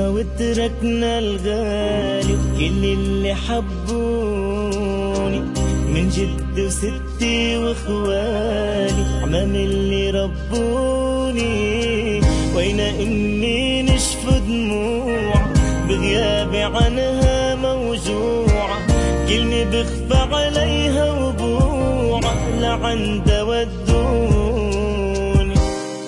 وتركنا الغالي وكل اللي حبوني من جدي وستي واخوالي عمام اللي ربوني. وين اني نشف دموع بغيابي عنها موجوعة، كلمة بخفى عليها وبوعة لعندها ودوني.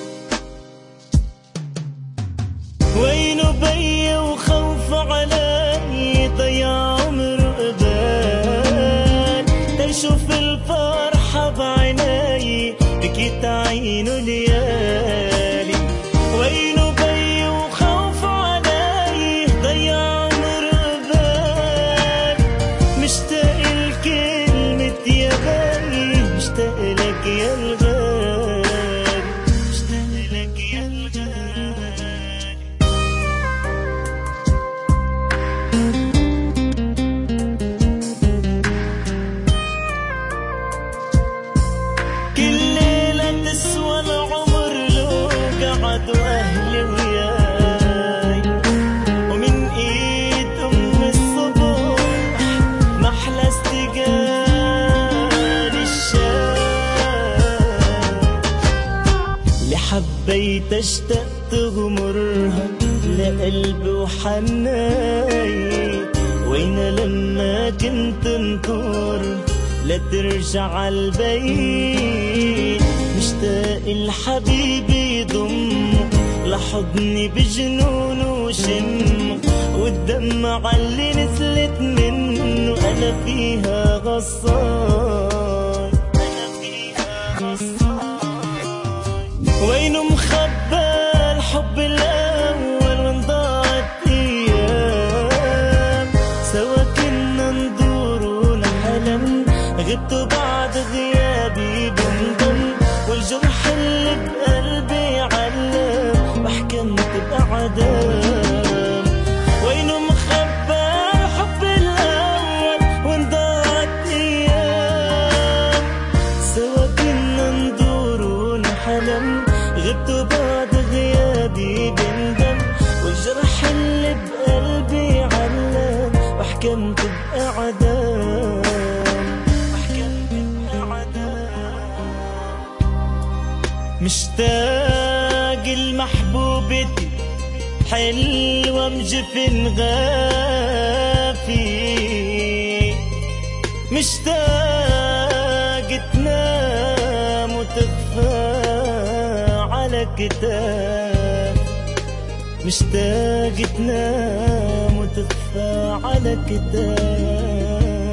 وين بي وخوف علي ضيع عمر قبال، تشوف الفرحة بعيني بكيت عينه ليالي. وين بي وخوف علي ضيع عمر قبال، مشتاق لكلمة يا غالي، مشتاق لك يا الغالي، مشتاق لك يا الغالي. كل ليلة تسوى العمر لو قعدوا أهلي وياي، ومن إيد أم الصبح محلى استقال الشاي. اللي حبيت اشتقت غمرها لقلبي وحناي، وين لما كنت انطر لا ترجع عالبيت. مشتاق الحبيب يضمه لحضني بجنون وشمه، والدمعة اللي نزلت منه أنا فيها غصاي، أنا فيها غصاي. وين مخبى الحب الأول وين ضاعت أيام، سوا كنا ندور ونحلم، غبت بعد غيابي بندم، والجرح اللي بقلبي علم وحكمت بأعدام. وين مخبى الحب الأول وين ضاعت أيام، سوا كنا ندور ونحلم، غبت بعد غيابي بندم، والجرح اللي بقلبي علم وحكمت بأعدام. مشتاق لمحبوبتي حلوة مجفن غافي، مشتاق تنام وتخفى على كتاف، مشتاق تنام وتخفى على كتاف.